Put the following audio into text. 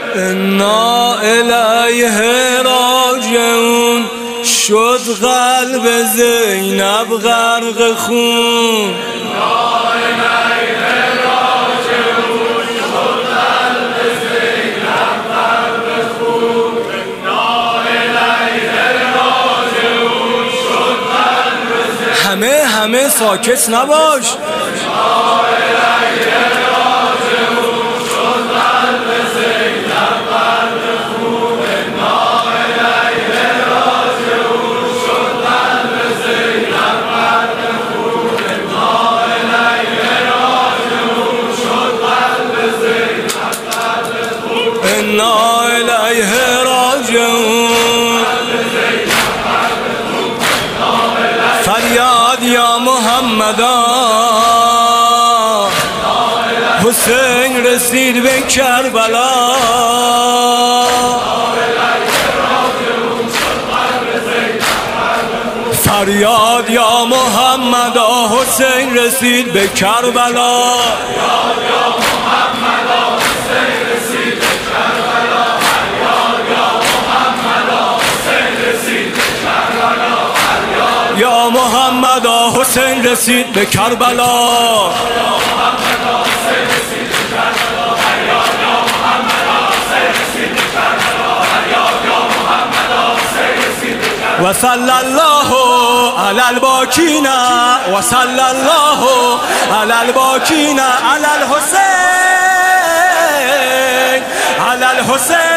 انا الیه راجعون شد قلب زینب غرق خون. همه ساکت نباش. انا الیه راجعون. فریاد یا محمدا، حسین رسید به کربلا. فریاد یا محمدا، حسین رسید به کربلا. یا محمدا، حسین رسید به کربلا. و صلی الله علی الباکین و صلی الله علی الباکین علی الحسین علی الحسین.